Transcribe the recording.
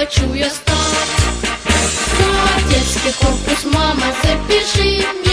хочу я стать. На детский корпус, мама, запиши меня.